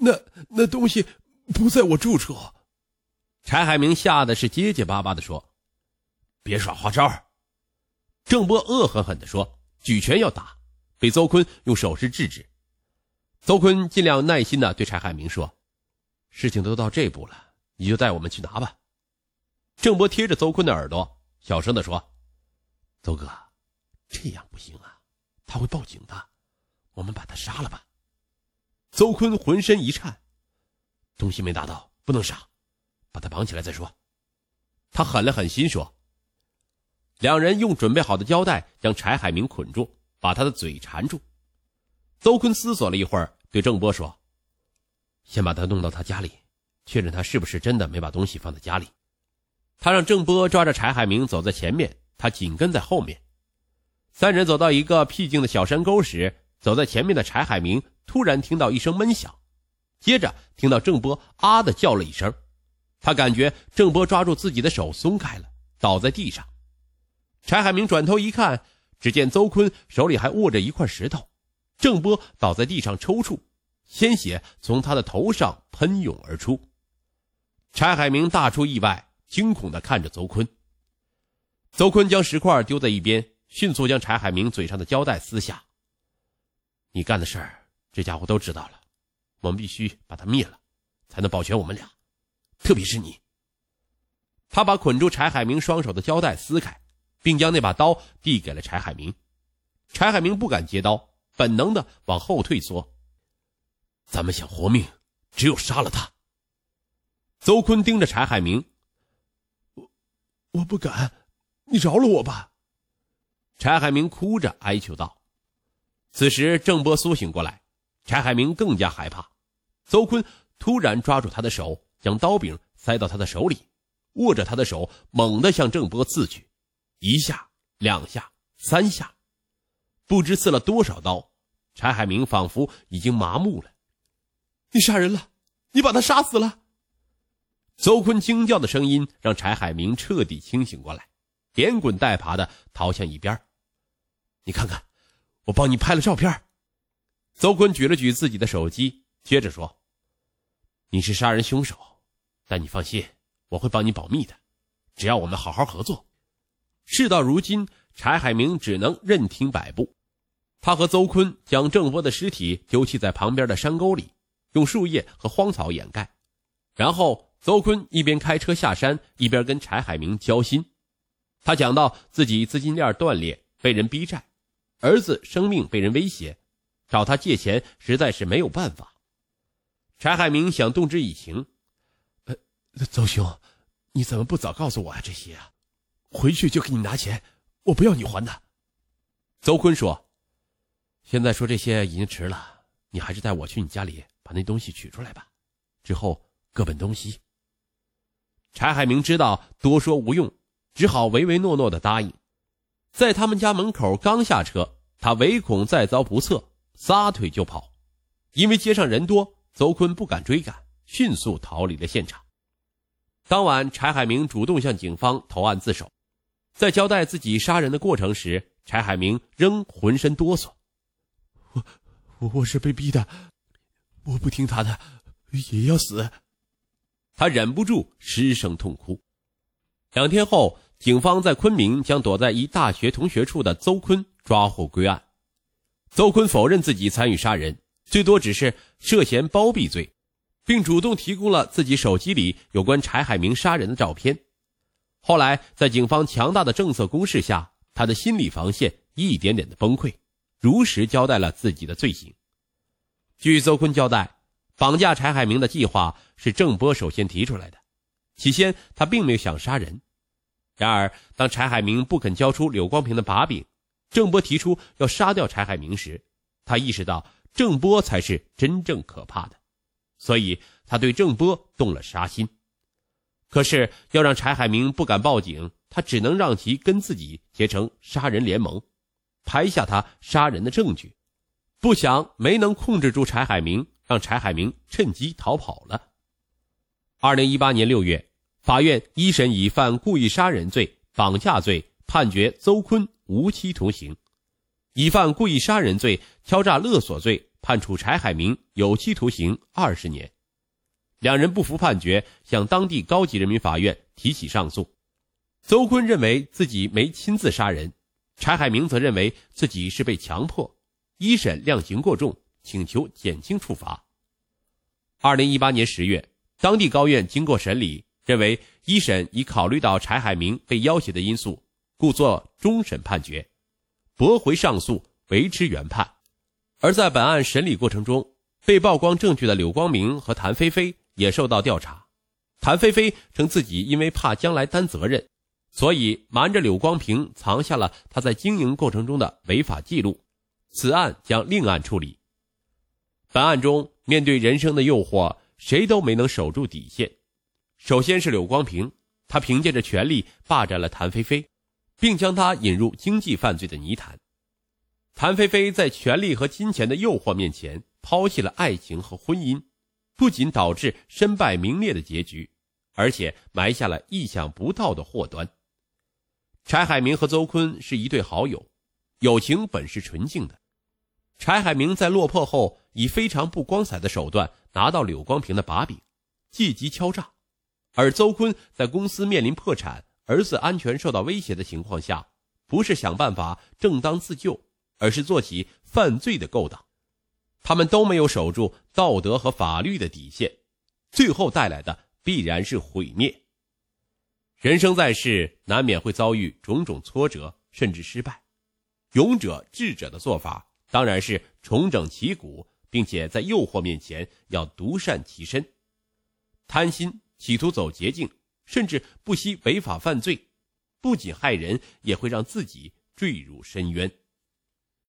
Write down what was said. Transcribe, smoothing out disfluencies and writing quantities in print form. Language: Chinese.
那东西不在我住处。 柴海明吓得是结结巴巴地说：别耍花招。郑波恶狠狠地说，举拳要打，被邹坤用手势制止。邹坤尽量耐心地对柴海明说：事情都到这步了，你就带我们去拿吧。郑波贴着邹坤的耳朵小声地说：邹哥，这样不行啊，他会报警的，我们把他杀了吧。邹坤浑身一颤：东西没拿到，不能杀，把他绑起来再说。他狠了狠心说。两人用准备好的胶带将柴海明捆住，把他的嘴缠住。邹坤思索了一会儿，对郑波说：先把他弄到他家里，确认他是不是真的没把东西放在家里。他让郑波抓着柴海明走在前面，他紧跟在后面。三人走到一个僻静的小山沟时，走在前面的柴海明突然听到一声闷响，接着听到郑波啊的叫了一声。他感觉郑波抓住自己的手松开了，倒在地上。柴海明转头一看，只见邹坤手里还握着一块石头，郑波倒在地上抽搐，鲜血从他的头上喷涌而出。柴海明大出意外，惊恐地看着邹坤。邹坤将石块丢在一边，迅速将柴海明嘴上的胶带撕下。你干的事儿，这家伙都知道了，我们必须把他灭了，才能保全我们俩，特别是你。他把捆住柴海明双手的胶带撕开，并将那把刀递给了柴海明。柴海明不敢接刀，本能地往后退缩。咱们想活命，只有杀了他。邹坤盯着柴海明： 我不敢，你饶了我吧。 柴海明哭着哀求道。此时郑波苏醒过来，柴海明更加害怕。邹坤突然抓住他的手，将刀柄塞到他的手里，握着他的手猛地向郑波刺去，一下两下三下，不知刺了多少刀。柴海明仿佛已经麻木了。 你杀人了，你把他杀死了。 邹坤惊叫的声音让柴海明彻底清醒过来，连滚带爬的逃向一边。你看看，我帮你拍了照片。邹坤举了举自己的手机，接着说：你是杀人凶手，但你放心，我会帮你保密的，只要我们好好合作。事到如今，柴海明只能任听摆布。他和邹坤将郑波的尸体丢弃在旁边的山沟里，用树叶和荒草掩盖。然后邹坤一边开车下山，一边跟柴海明交心。他讲到自己资金链断裂，被人逼债，儿子生命被人威胁，找他借钱实在是没有办法。柴海明想动之以情： 邹兄，你怎么不早告诉我这些啊？回去就给你拿钱，我不要你还的。 邹坤说：现在说这些已经迟了，你还是带我去你家里把那东西取出来吧，之后各奔东西。柴海明知道多说无用，只好唯唯诺诺地答应。在他们家门口刚下车，他唯恐再遭不测，撒腿就跑。因为街上人多，邹坤不敢追赶，迅速逃离了现场。当晚，柴海明主动向警方投案自首。在交代自己杀人的过程时，柴海明仍浑身哆嗦。 我是被逼的，我不听他的，也要死。 他忍不住失声痛哭。2天后，警方在昆明将躲在一大学同学处的邹坤抓获归案。邹坤否认自己参与杀人，最多只是涉嫌包庇罪，并主动提供了自己手机里有关柴海明杀人的照片。后来在警方强大的政策攻势下，他的心理防线一点点的崩溃，如实交代了自己的罪行。据邹坤交代，绑架柴海明的计划是郑波首先提出来的，起先他并没有想杀人。然而当柴海明不肯交出柳光平的把柄，郑波提出要杀掉柴海明时，他意识到郑波才是真正可怕的，所以他对郑波动了杀心。可是要让柴海明不敢报警，他只能让其跟自己结成杀人联盟，拍下他杀人的证据。不想没能控制住柴海明，让柴海明趁机逃跑了。2018年6月，法院一审以犯故意杀人罪、绑架罪判决邹坤无期徒刑，以犯故意杀人罪、敲诈勒索罪判处柴海明有期徒刑20年。两人不服判决，向当地高级人民法院提起上诉。邹坤认为自己没亲自杀人，柴海明则认为自己是被强迫，一审量刑过重，请求减轻处罚。2018年10月，当地高院经过审理，认为一审已考虑到柴海明被要挟的因素，故作终审判决，驳回上诉，维持原判。而在本案审理过程中，被曝光证据的柳光明和谭菲菲也受到调查。谭菲菲称自己因为怕将来担责任，所以瞒着柳光平藏下了他在经营过程中的违法记录，此案将另案处理。本案中，面对人生的诱惑，谁都没能守住底线。首先是柳光平，他凭借着权力霸占了谭菲菲，并将她引入经济犯罪的泥潭。谭菲菲在权力和金钱的诱惑面前抛弃了爱情和婚姻，不仅导致身败名裂的结局，而且埋下了意想不到的祸端。柴海明和邹坤是一对好友，友情本是纯净的。柴海明在落魄后以非常不光彩的手段拿到柳光平的把柄，借机敲诈，而邹坤在公司面临破产、儿子安全受到威胁的情况下，不是想办法正当自救，而是做起犯罪的勾当。他们都没有守住道德和法律的底线，最后带来的必然是毁灭。人生在世，难免会遭遇种种挫折，甚至失败。勇者智者的做法当然是重整旗鼓，并且在诱惑面前要独善其身。贪心，企图走捷径，甚至不惜违法犯罪，不仅害人，也会让自己坠入深渊。